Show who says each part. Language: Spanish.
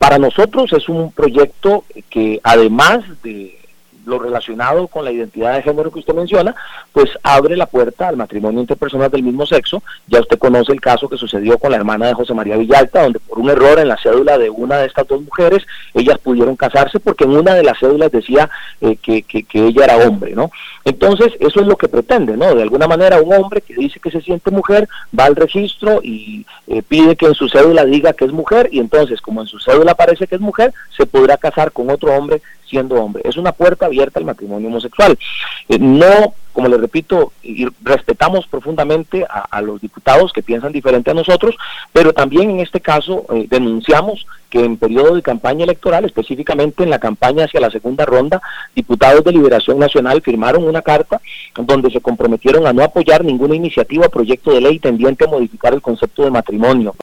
Speaker 1: Para nosotros es un proyecto que, además de lo relacionado con la identidad de género que usted menciona, pues abre la puerta al matrimonio entre personas del mismo sexo. Ya usted conoce el caso que sucedió con la hermana de José María Villalta, donde por un error en la cédula de una de estas dos mujeres, ellas pudieron casarse porque en una de las cédulas decía que ella era hombre, ¿no? Entonces, eso es lo que pretende, ¿no? De alguna manera, un hombre que dice que se siente mujer, va al registro y pide que en su cédula diga que es mujer, y entonces, como en su cédula parece que es mujer, se podrá casar con otro hombre siendo hombre. Es una puerta abierta al matrimonio homosexual. No, como les repito, y respetamos profundamente a los diputados que piensan diferente a nosotros, pero también en este caso denunciamos que en periodo de campaña electoral, específicamente en la campaña hacia la segunda ronda, diputados de Liberación Nacional firmaron una carta donde se comprometieron a no apoyar ninguna iniciativa o proyecto de ley tendiente a modificar el concepto de matrimonio.